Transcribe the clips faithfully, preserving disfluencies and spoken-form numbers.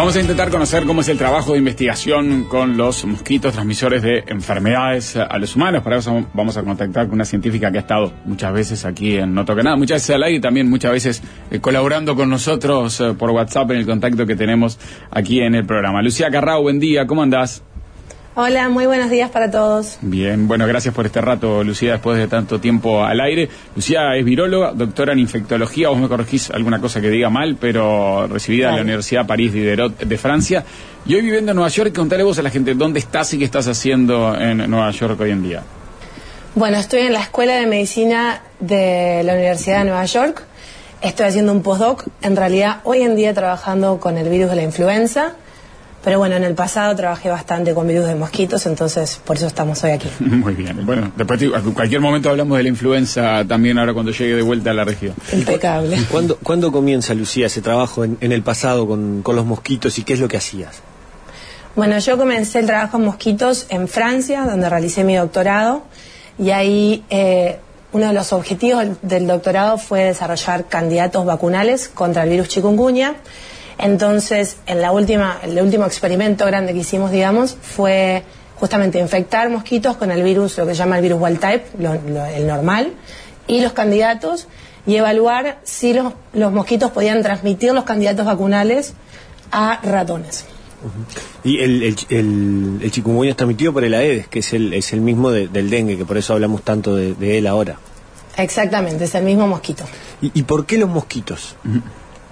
Vamos a intentar conocer cómo es el trabajo de investigación con los mosquitos transmisores de enfermedades a los humanos. Para eso vamos a contactar con una científica que ha estado muchas veces aquí en No Toca Nada, muchas veces al aire y también muchas veces eh, colaborando con nosotros eh, por WhatsApp en el contacto que tenemos aquí en el programa. Lucía Carrao, buen día, ¿cómo andás? Hola, muy buenos días para todos. Bien, bueno, gracias por este rato, Lucía, después de tanto tiempo al aire. Lucía es viróloga, doctora en infectología, vos me corregís alguna cosa que diga mal, pero recibida en la Universidad París Diderot de Francia. Y hoy viviendo en Nueva York, contale vos a la gente dónde estás y qué estás haciendo en Nueva York hoy en día. Bueno, estoy en la Escuela de Medicina de la Universidad de Nueva York. Estoy haciendo un postdoc, en realidad hoy en día trabajando con el virus de la influenza. Pero bueno, en el pasado trabajé bastante con virus de mosquitos, entonces por eso estamos hoy aquí. Muy bien. Bueno, después en cualquier momento hablamos de la influenza también ahora cuando llegue de vuelta a la región. Impecable. ¿Cuándo, ¿cuándo comienza, Lucía, ese trabajo en, en el pasado con, con los mosquitos y qué es lo que hacías? Bueno, yo comencé el trabajo en mosquitos en Francia, donde realicé mi doctorado, y ahí eh, uno de los objetivos del doctorado fue desarrollar candidatos vacunales contra el virus chikungunya. Entonces, en la última, el último experimento grande que hicimos, digamos, fue justamente infectar mosquitos con el virus, lo que se llama el virus wild type, lo, lo, el normal, y los candidatos, y evaluar si los, los mosquitos podían transmitir los candidatos vacunales a ratones. Uh-huh. Y el, el, el, el chikungunya es transmitido por el Aedes, que es el, es el mismo de, del dengue, que por eso hablamos tanto de, de él ahora. Exactamente, es el mismo mosquito. ¿Y, y por qué los mosquitos? Uh-huh.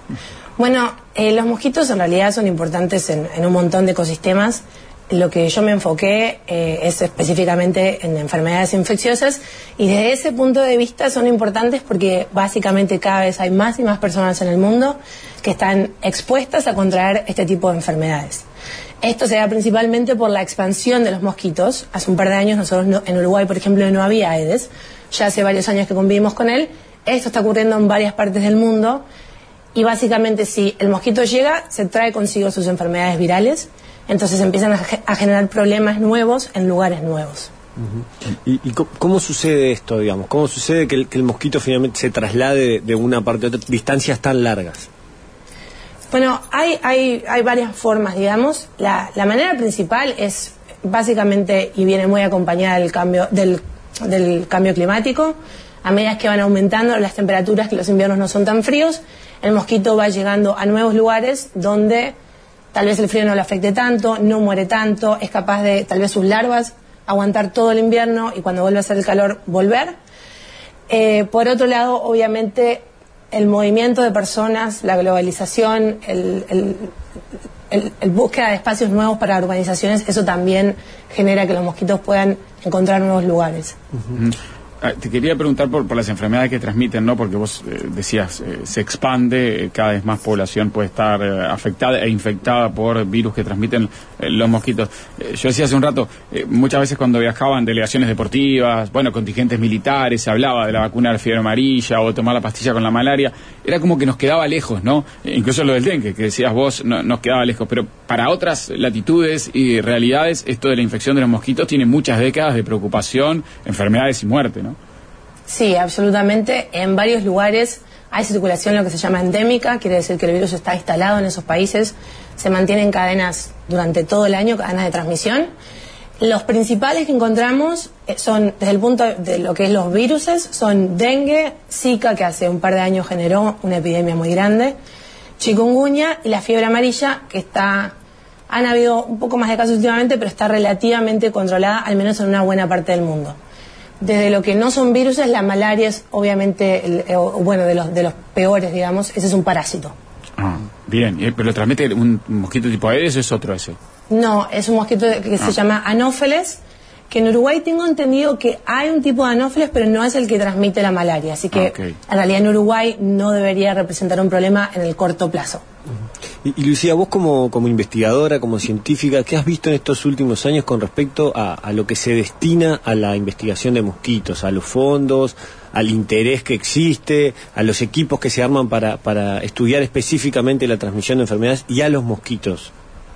Bueno, eh, los mosquitos en realidad son importantes en, en un montón de ecosistemas. Lo que yo me enfoqué eh, es específicamente en enfermedades infecciosas y desde ese punto de vista son importantes porque básicamente cada vez hay más y más personas en el mundo que están expuestas a contraer este tipo de enfermedades. Esto se da principalmente por la expansión de los mosquitos. Hace un par de años nosotros no, en Uruguay, por ejemplo, no había Aedes. Ya hace varios años que convivimos con él. Esto está ocurriendo en varias partes del mundo. Y básicamente si el mosquito llega, se trae consigo sus enfermedades virales, entonces empiezan a, ge a generar problemas nuevos en lugares nuevos. Uh-huh. ¿Y, y cómo sucede esto, digamos? ¿Cómo sucede que el, que el mosquito finalmente se traslade de una parte a otra, distancias tan largas? Bueno, hay, hay, hay varias formas, digamos. La, la manera principal es básicamente, y viene muy acompañada del cambio, del, del cambio climático. A medida que van aumentando las temperaturas, que los inviernos no son tan fríos, el mosquito va llegando a nuevos lugares donde tal vez el frío no lo afecte tanto, no muere tanto, es capaz de, tal vez sus larvas, aguantar todo el invierno y cuando vuelve a hacer el calor, volver. Eh, por otro lado, obviamente, el movimiento de personas, la globalización, el, el, el, el búsqueda de espacios nuevos para urbanizaciones, eso también genera que los mosquitos puedan encontrar nuevos lugares. Uh-huh. Ah, te quería preguntar por, por las enfermedades que transmiten, ¿no? Porque vos eh, decías, eh, se expande, eh, cada vez más población puede estar eh, afectada e infectada por virus que transmiten eh, los mosquitos. Eh, yo decía hace un rato, eh, muchas veces cuando viajaban delegaciones deportivas, bueno, contingentes militares, se hablaba de la vacuna de la fiebre amarilla o tomar la pastilla con la malaria, era como que nos quedaba lejos, ¿no? Eh, incluso lo del dengue, que decías vos, no, nos quedaba lejos, pero para otras latitudes y realidades, esto de la infección de los mosquitos tiene muchas décadas de preocupación, enfermedades y muerte, ¿no? Sí, absolutamente. En varios lugares hay circulación lo que se llama endémica, quiere decir que el virus está instalado en esos países, se mantienen cadenas durante todo el año, cadenas de transmisión. Los principales que encontramos son, desde el punto de lo que es los viruses, son dengue, zika, que hace un par de años generó una epidemia muy grande, chikungunya y la fiebre amarilla, que está, han habido un poco más de casos últimamente, pero está relativamente controlada, al menos en una buena parte del mundo. Desde lo que no son virus, la malaria es obviamente, el, eh, bueno, de los, de los peores, digamos, ese es un parásito. Ah, bien, ¿pero lo transmite un mosquito tipo Aedes o es otro ese? No, es un mosquito que ah. se llama Anófeles, que en Uruguay tengo entendido que hay un tipo de Anófeles, pero no es el que transmite la malaria, así que ah, okay. En realidad en Uruguay no debería representar un problema en el corto plazo. Uh-huh. Y, y Lucía, vos como, como investigadora, como científica, ¿qué has visto en estos últimos años con respecto a, a lo que se destina a la investigación de mosquitos, a los fondos, al interés que existe, a los equipos que se arman para, para estudiar específicamente la transmisión de enfermedades y a los mosquitos?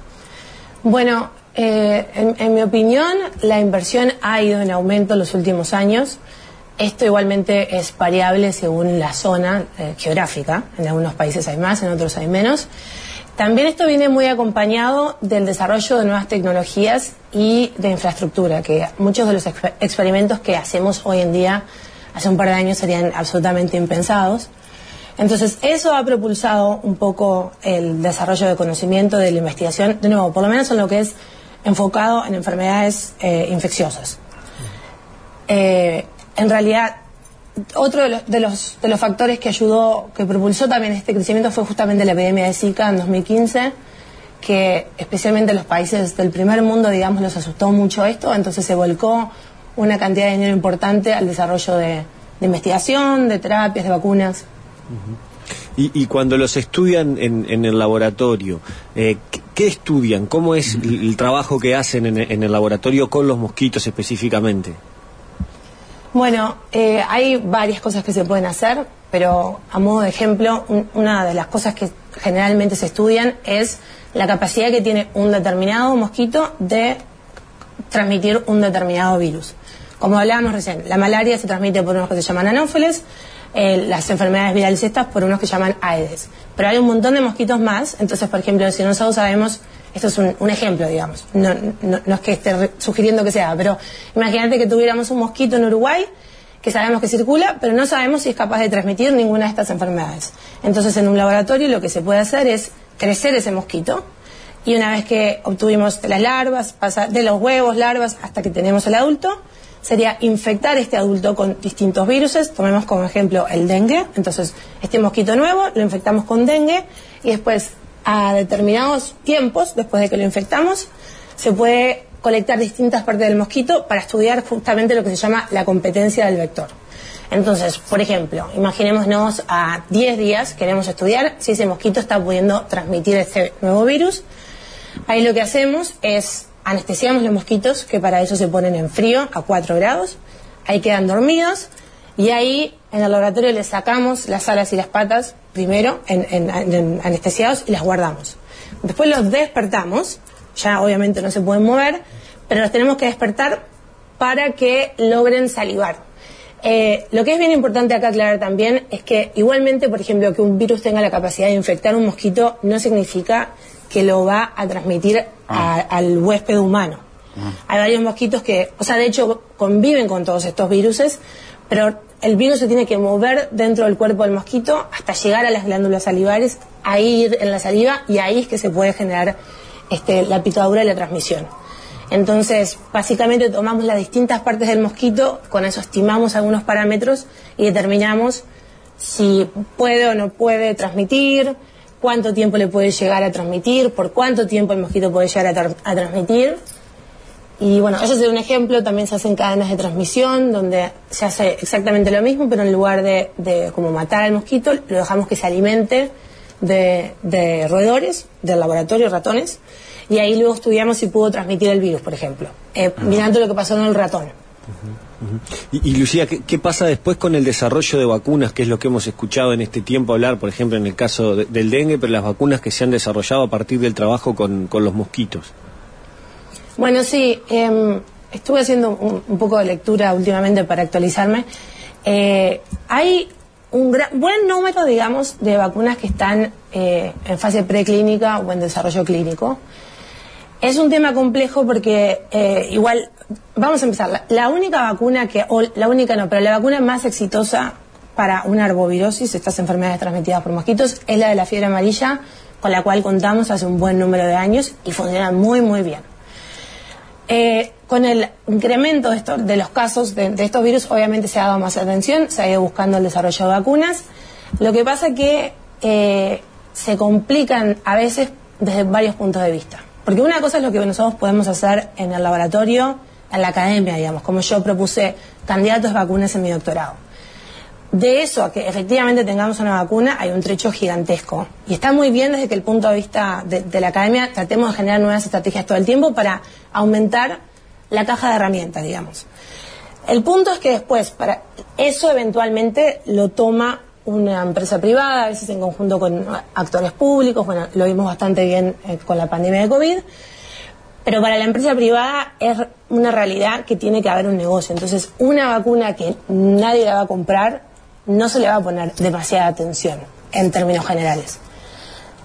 Bueno, eh, en, en mi opinión, la inversión ha ido en aumento en los últimos años. Esto igualmente es variable según la zona eh, geográfica. En algunos países hay más, en otros hay menos. También esto viene muy acompañado del desarrollo de nuevas tecnologías y de infraestructura, que muchos de los exper- experimentos que hacemos hoy en día, hace un par de años serían absolutamente impensados. Entonces, eso ha propulsado un poco el desarrollo de conocimiento, de la investigación, de nuevo, por lo menos en lo que es enfocado en enfermedades eh, infecciosas. Eh, en realidad, otro de los, de, los, de los factores que ayudó, que propulsó también este crecimiento fue justamente la epidemia de Zika en dos mil quince, que especialmente en los países del primer mundo, digamos, los asustó mucho esto, entonces se volcó una cantidad de dinero importante al desarrollo de, de investigación, de terapias, de vacunas. Uh-huh. y, y cuando los estudian en, en el laboratorio, eh, ¿qué, ¿qué estudian? ¿Cómo es el, el trabajo que hacen en, en el laboratorio con los mosquitos específicamente? Bueno, eh, hay varias cosas que se pueden hacer, pero a modo de ejemplo, un, una de las cosas que generalmente se estudian es la capacidad que tiene un determinado mosquito de transmitir un determinado virus. Como hablábamos recién, la malaria se transmite por unos que se llaman anófeles, eh, las enfermedades virales estas por unos que se llaman Aedes. Pero hay un montón de mosquitos más, entonces, por ejemplo, si nosotros sabemos... Esto es un, un ejemplo, digamos. No, no, no es que esté re- sugiriendo que sea, pero imagínate que tuviéramos un mosquito en Uruguay que sabemos que circula, pero no sabemos si es capaz de transmitir ninguna de estas enfermedades. Entonces, en un laboratorio lo que se puede hacer es crecer ese mosquito y una vez que obtuvimos las larvas, pasa de los huevos, larvas, hasta que tenemos el adulto, sería infectar este adulto con distintos virus. Tomemos como ejemplo el dengue. Entonces, este mosquito nuevo lo infectamos con dengue y después, a determinados tiempos, después de que lo infectamos, se puede colectar distintas partes del mosquito para estudiar justamente lo que se llama la competencia del vector. Entonces, por ejemplo, imaginémonos a diez días, queremos estudiar si ese mosquito está pudiendo transmitir este nuevo virus. Ahí lo que hacemos es anestesiamos los mosquitos, que para eso se ponen en frío, a cuatro grados, ahí quedan dormidos, y ahí en el laboratorio les sacamos las alas y las patas primero en, en, en anestesiados y las guardamos. Después los despertamos, ya obviamente no se pueden mover, pero los tenemos que despertar para que logren salivar. Eh, lo que es bien importante acá aclarar también es que igualmente, por ejemplo, que un virus tenga la capacidad de infectar un mosquito no significa que lo va a transmitir a, al huésped humano. Ah. Hay varios mosquitos que, o sea, de hecho conviven con todos estos viruses, pero el virus se tiene que mover dentro del cuerpo del mosquito hasta llegar a las glándulas salivares, ahí ir en la saliva, y ahí es que se puede generar este, la picadura y la transmisión. Entonces, básicamente tomamos las distintas partes del mosquito, con eso estimamos algunos parámetros y determinamos si puede o no puede transmitir, cuánto tiempo le puede llegar a transmitir, por cuánto tiempo el mosquito puede llegar a, tra- a transmitir. Y bueno, eso es un ejemplo. También se hacen cadenas de transmisión donde se hace exactamente lo mismo, pero en lugar de, de como matar al mosquito, lo dejamos que se alimente de, de roedores del laboratorio, ratones, y ahí luego estudiamos si pudo transmitir el virus, por ejemplo, eh, uh-huh. mirando lo que pasó en el ratón. Uh-huh. Uh-huh. Y, y Lucía, ¿qué, ¿qué pasa después con el desarrollo de vacunas, que es lo que hemos escuchado en este tiempo hablar, por ejemplo, en el caso de, del dengue, pero las vacunas que se han desarrollado a partir del trabajo con, con los mosquitos? Bueno, sí, eh, estuve haciendo un, un poco de lectura últimamente para actualizarme. Eh, hay un gran, buen número, digamos, de vacunas que están eh, en fase preclínica o en desarrollo clínico. Es un tema complejo porque eh, igual, vamos a empezar, la, la única vacuna que, o la única no, pero la vacuna más exitosa para una arbovirosis, estas enfermedades transmitidas por mosquitos, es la de la fiebre amarilla, con la cual contamos hace un buen número de años y funciona muy, muy bien. Eh, con el incremento de, esto, de los casos de, de estos virus, obviamente se ha dado más atención, se ha ido buscando el desarrollo de vacunas. Lo que pasa es que eh, se complican a veces desde varios puntos de vista. Porque una cosa es lo que nosotros podemos hacer en el laboratorio, en la academia, digamos, como yo propuse candidatos de vacunas en mi doctorado. De eso a que efectivamente tengamos una vacuna hay un trecho gigantesco. Y está muy bien desde que el punto de vista de, de la academia tratemos de generar nuevas estrategias todo el tiempo para aumentar la caja de herramientas, digamos. El punto es que después, para eso eventualmente lo toma una empresa privada, a veces en conjunto con actores públicos. Bueno, lo vimos bastante bien eh, con la pandemia de COVID. Pero para la empresa privada es una realidad que tiene que haber un negocio. Entonces, una vacuna que nadie la va a comprar, no se le va a poner demasiada atención en términos generales.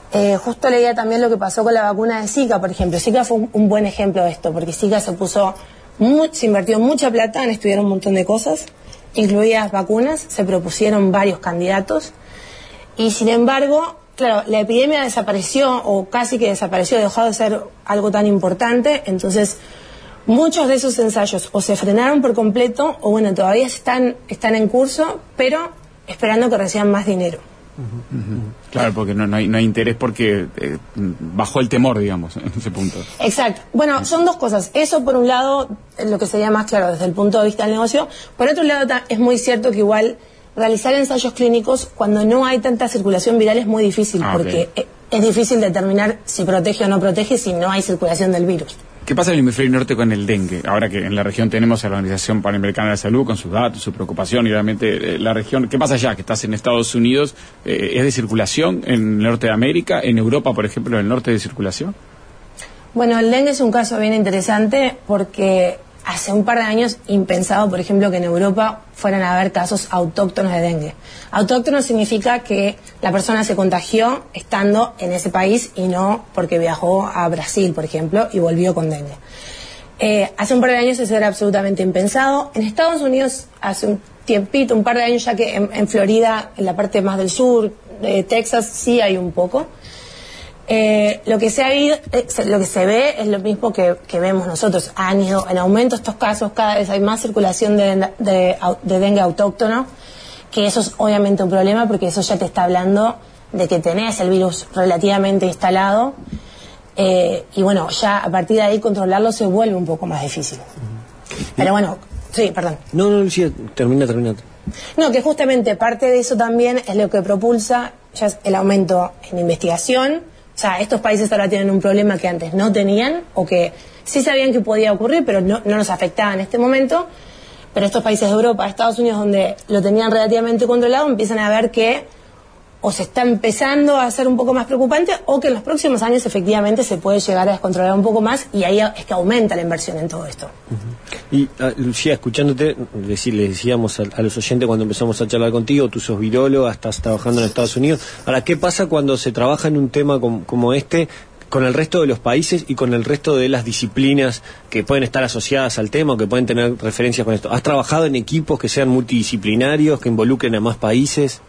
Eh, justo leía también lo que pasó con la vacuna de Zika, por ejemplo. Zika fue un, un buen ejemplo de esto, porque Zika se puso, muy, se invirtió mucha plata en estudiar un montón de cosas, incluidas vacunas, se propusieron varios candidatos, y sin embargo, claro, la epidemia desapareció, o casi que desapareció, dejó de ser algo tan importante, entonces muchos de esos ensayos o se frenaron por completo, o bueno, todavía están, están en curso, pero esperando que reciban más dinero. Uh-huh. Uh-huh. Claro, porque no, no, hay, no hay interés porque eh, bajó el temor, digamos, en ese punto. Exacto. Bueno, son dos cosas. Eso, por un lado, lo que sería más claro desde el punto de vista del negocio. Por otro lado, es muy cierto que igual realizar ensayos clínicos cuando no hay tanta circulación viral es muy difícil, ah, porque okay. es difícil determinar si protege o no protege si no hay circulación del virus. ¿Qué pasa en el hemisferio norte con el dengue? Ahora que en la región tenemos a la Organización Panamericana de la Salud con sus datos, su preocupación y realmente eh, la región. ¿Qué pasa allá? Que estás en Estados Unidos, eh, ¿es de circulación en el norte de América? ¿En Europa, por ejemplo, en el norte de circulación? Bueno, el dengue es un caso bien interesante porque hace un par de años impensado, por ejemplo, que en Europa fueran a haber casos autóctonos de dengue. Autóctono significa que la persona se contagió estando en ese país y no porque viajó a Brasil, por ejemplo, y volvió con dengue. Eh, hace un par de años eso era absolutamente impensado. En Estados Unidos, hace un tiempito, un par de años ya que en, en Florida, en la parte más del sur, de Texas, sí hay un poco. Eh, lo que se ha ido, eh, lo que se ve es lo mismo que, que vemos nosotros. Han ido en aumento estos casos, cada vez hay más circulación de, de, de dengue autóctono, que eso es obviamente un problema porque eso ya te está hablando de que tenés el virus relativamente instalado, eh, y bueno, ya a partir de ahí controlarlo se vuelve un poco más difícil. Pero bueno, sí, perdón. No, no, Lucía, termina, termina. No, que justamente parte de eso también es lo que propulsa ya es el aumento en investigación. O sea, estos países ahora tienen un problema que antes no tenían, o que sí sabían que podía ocurrir, pero no, no nos afectaba en este momento. Pero estos países de Europa, Estados Unidos, donde lo tenían relativamente controlado, empiezan a ver que o se está empezando a hacer un poco más preocupante, o que en los próximos años efectivamente se puede llegar a descontrolar un poco más, y ahí es que aumenta la inversión en todo esto. Uh-huh. Y uh, Lucía, escuchándote, decir, le decíamos a, a los oyentes cuando empezamos a charlar contigo, tú sos viróloga, estás trabajando en Estados Unidos. Ahora, ¿qué pasa cuando se trabaja en un tema como, como este con el resto de los países y con el resto de las disciplinas que pueden estar asociadas al tema o que pueden tener referencias con esto? ¿Has trabajado en equipos que sean multidisciplinarios, que involucren a más países?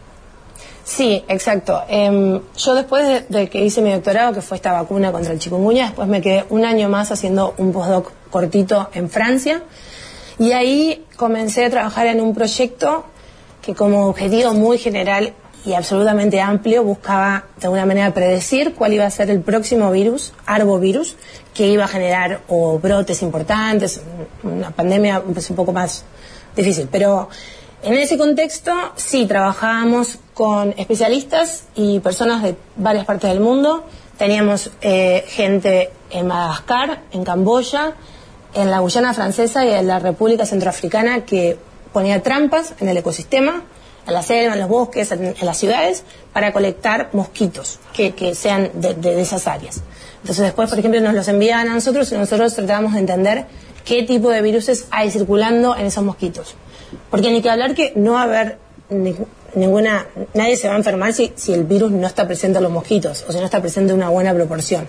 Sí, exacto. Eh, yo después de, de que hice mi doctorado, que fue esta vacuna contra el chikungunya, después me quedé un año más haciendo un postdoc cortito en Francia, y ahí comencé a trabajar en un proyecto que como objetivo muy general y absolutamente amplio buscaba de alguna manera predecir cuál iba a ser el próximo virus, arbovirus, que iba a generar o brotes importantes, una pandemia pues, un poco más difícil, pero en ese contexto sí trabajábamos con especialistas y personas de varias partes del mundo. Teníamos eh, gente en Madagascar, en Camboya, en la Guyana Francesa y en la República Centroafricana, que ponía trampas en el ecosistema, en la selva, en los bosques, en, en las ciudades, para colectar mosquitos que, que sean de, de, de esas áreas. Entonces después, por ejemplo, nos los enviaban a nosotros y nosotros tratábamos de entender qué tipo de viruses hay circulando en esos mosquitos. Porque ni que hablar que no va a haber ni, ninguna, nadie se va a enfermar si, si el virus no está presente en los mosquitos, o si no está presente en una buena proporción.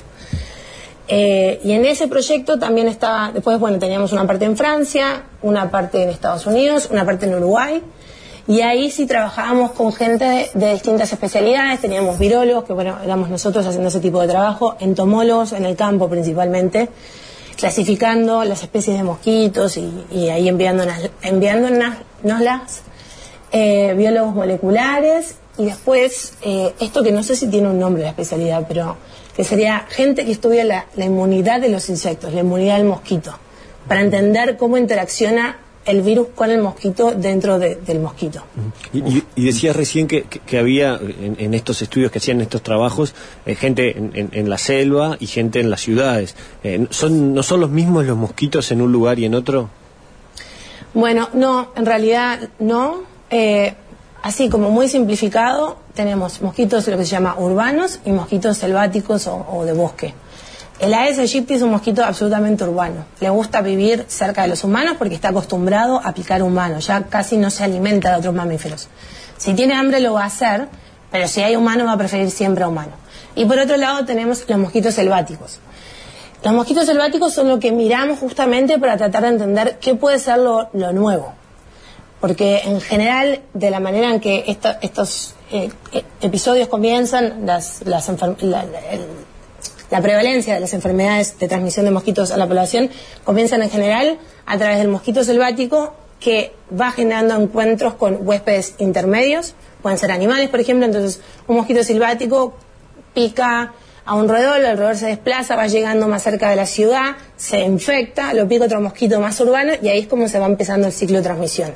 Eh, y en ese proyecto también estaba, después bueno, teníamos una parte en Francia, una parte en Estados Unidos, una parte en Uruguay, y ahí sí trabajábamos con gente de, de distintas especialidades. Teníamos virólogos, que bueno, éramos nosotros haciendo ese tipo de trabajo, entomólogos en el campo principalmente, clasificando las especies de mosquitos y, y ahí enviándonos, enviándonos las eh, biólogos moleculares, y después eh, esto que no sé si tiene un nombre la especialidad, pero que sería gente que estudia la, la inmunidad de los insectos, la inmunidad del mosquito, para entender cómo interacciona el virus con el mosquito dentro de, del mosquito. Y, y, y decías recién que, que, que había en, en estos estudios que hacían estos trabajos eh, gente en, en, en la selva y gente en las ciudades. Eh, ¿son, ¿No son los mismos los mosquitos en un lugar y en otro? Bueno, no, en realidad no. Eh, así como muy simplificado, tenemos mosquitos lo que se llama urbanos y mosquitos selváticos o, o de bosque. El Aedes aegypti es un mosquito absolutamente urbano. Le gusta vivir cerca de los humanos porque está acostumbrado a picar humanos. Ya casi no se alimenta de otros mamíferos. Si tiene hambre lo va a hacer, pero si hay humano va a preferir siempre a humano. Y por otro lado tenemos los mosquitos selváticos. Los mosquitos selváticos son lo que miramos justamente para tratar de entender qué puede ser lo, lo nuevo. Porque en general, de la manera en que esto, estos eh, episodios comienzan, las, las enfer- la, la, el, la prevalencia de las enfermedades de transmisión de mosquitos a la población comienzan en general a través del mosquito selvático, que va generando encuentros con huéspedes intermedios, pueden ser animales, por ejemplo. Entonces un mosquito selvático pica a un roedor, el roedor se desplaza, va llegando más cerca de la ciudad, se infecta, lo pica otro mosquito más urbano y ahí es como se va empezando el ciclo de transmisión.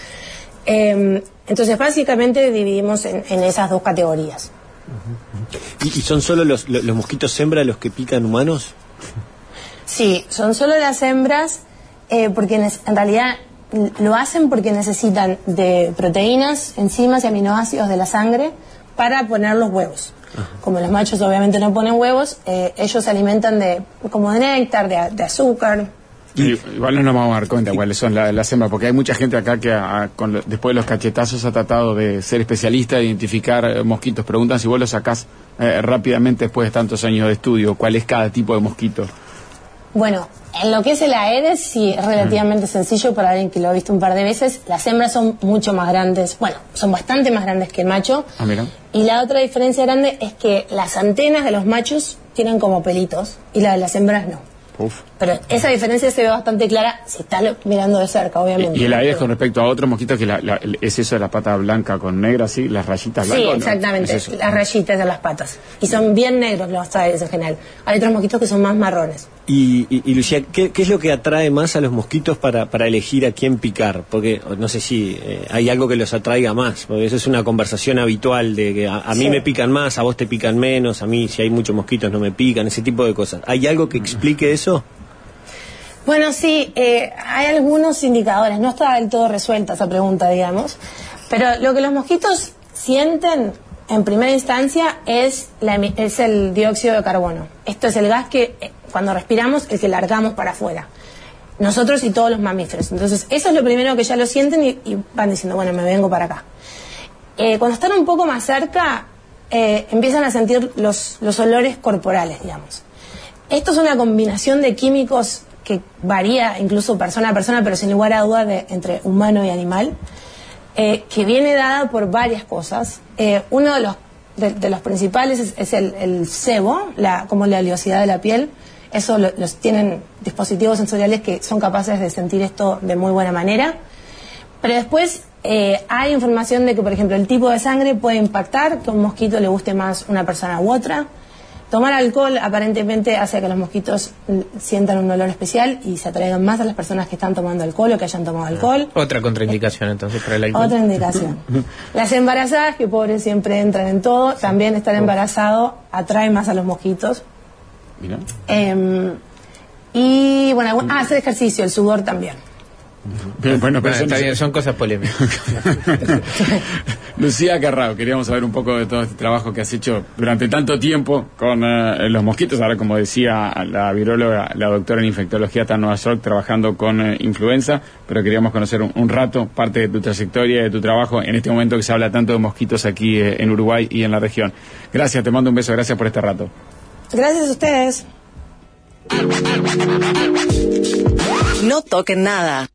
Eh, entonces básicamente dividimos en, en esas dos categorías. ¿Y, y son solo los, los, los mosquitos hembra los que pican humanos? Sí, son solo las hembras, eh, porque en, en realidad lo hacen porque necesitan de proteínas, enzimas y aminoácidos de la sangre para poner los huevos. Ajá. Como los machos obviamente no ponen huevos, eh, ellos se alimentan de como de néctar, de, de azúcar. Y, igual no nos vamos a dar cuenta cuáles son las la hembras, porque hay mucha gente acá que a, con lo, después de los cachetazos ha tratado de ser especialista, de identificar eh, mosquitos. Preguntan si vos los sacás eh, rápidamente después de tantos años de estudio, cuál es cada tipo de mosquito. Bueno, en lo que es el Aedes sí es relativamente mm. sencillo para alguien que lo ha visto un par de veces. Las hembras son mucho más grandes, bueno, son bastante más grandes que el macho. Ah, mira. Y la otra diferencia grande es que las antenas de los machos tienen como pelitos y la de las hembras no. Uf. Pero esa diferencia se ve bastante clara si estás mirando de cerca, obviamente. Y, y el Aedes con respecto a otro mosquito, que la, la, es eso de la pata blanca con negra, ¿sí? Las rayitas blancas. Sí, exactamente, ¿no? las rayitas de las patas. Y son bien negros los Aedes en general. Hay otros mosquitos que son más marrones. Y, y, y Lucía, ¿qué, ¿qué es lo que atrae más a los mosquitos para, para elegir a quién picar? Porque no sé si eh, hay algo que los atraiga más, porque eso es una conversación habitual de que a, a mí sí. me pican más, a vos te pican menos, a mí si hay muchos mosquitos no me pican, ese tipo de cosas. ¿Hay algo que explique eso? Bueno, sí, eh, hay algunos indicadores, no está del todo resuelta esa pregunta, digamos, pero lo que los mosquitos sienten en primera instancia es, la, es el dióxido de carbono. Esto es el gas que eh, cuando respiramos, el que largamos para afuera. Nosotros y todos los mamíferos. Entonces, eso es lo primero que ya lo sienten y, y van diciendo, bueno, me vengo para acá. Eh, cuando están un poco más cerca, eh, empiezan a sentir los, los olores corporales, digamos. Esto es una combinación de químicos que varía incluso persona a persona, pero sin lugar a duda de, entre humano y animal, eh, que viene dada por varias cosas. Eh, uno de los, de, de los principales es, es el, el sebo, la, como la oleosidad de la piel. Eso lo, los tienen dispositivos sensoriales que son capaces de sentir esto de muy buena manera. Pero después eh, hay información de que, por ejemplo, el tipo de sangre puede impactar, que a un mosquito le guste más una persona u otra. Tomar alcohol aparentemente hace que los mosquitos sientan un olor especial y se atraigan más a las personas que están tomando alcohol o que hayan tomado alcohol. Otra contraindicación entonces para el alcohol. Otra indicación. Las embarazadas, que pobres siempre entran en todo, también estar embarazado atrae más a los mosquitos. Mira. Eh, y bueno, ah, hacer ejercicio, el sudor también. Bien, bueno, pero bueno, está bien, son cosas polémicas. Lucía Carrao, queríamos saber un poco de todo este trabajo que has hecho durante tanto tiempo con uh, los mosquitos. Ahora, como decía la viróloga, la doctora en infectología está en Nueva York trabajando con uh, influenza, pero queríamos conocer un, un rato parte de tu trayectoria, de tu trabajo en este momento que se habla tanto de mosquitos aquí uh, en Uruguay y en la región. Gracias, te mando un beso, gracias por este rato. Gracias a ustedes. No toquen nada.